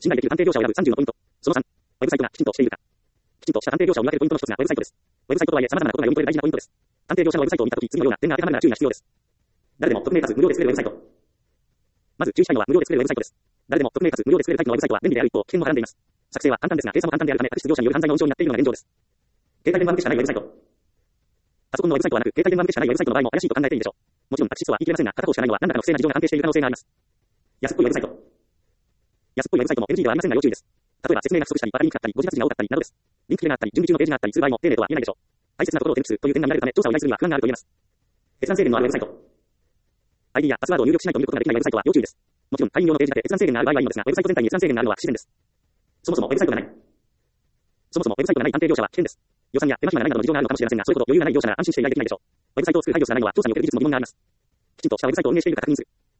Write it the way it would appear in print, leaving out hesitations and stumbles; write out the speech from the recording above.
信頼できる探偵業者を選ぶ30のポイント。その3、ウェブサイトがきちんとしているか。きちんとした探偵業者を見分けるポイントの一つがウェブサイトです。ウェブサイトとはいえ様々なことが読み取れる大事なポイントです。探偵業者のウェブサイトを見たとき、次のような点が当てはまるなら注意が必要です。誰でも匿名かつ無料で作れるウェブサイト。まず注意したいのは無料で作れるウェブサイトです。誰でも匿名かつ無料で作れるタイプのウェブサイトは便利である一方、危険もはらんでいます。作成は簡単ですが、計算も簡単であるため、悪質業者による犯罪の温床になっているのが現状です。携帯電話向けしかないウェブサイト。パソコンのウェブサイトはなく、携帯電話向けしかないウェブサイトの場合も怪しいと考えていいでしょう。もちろん、タッチ質は言い切れませんが、片方しかないのは何らかの不正な事情が関係している可能性があります。安っぽいウェブサイト。安っぽいウェブサイトも NG ではありませんが要注意です。例えば説明が不足したり、バラリンクだったり、文字脱字が多かったりなどです。リンク切れがあったり、準備中のページがあったりする場合も丁寧とは言えないでしょう。大切なところを手抜くという点が見られるため、調査を依頼するには不安があると言えます。閲覧制限のあるウェブサイト。ID やパスワードを入力しないと見ることができないウェブサイトは要注意です。もちろん、会員用のページだけ閲覧制限がある場合はいいのですが、ウェブサイト全体に閲覧制限があるのは不自然です。そもそもウェブサイトがない。そもそもウェブサイトがない探偵業者は危険です。予算や手間暇がないなどの事情があるのかもしれませんが、そういうほど余裕がない業者なら安心して依頼できないでしょう。ウェブサイトを作る配慮すらないのは調査における事実の疑問があります。きちんとしたウェブサイトを運営しているか確認する。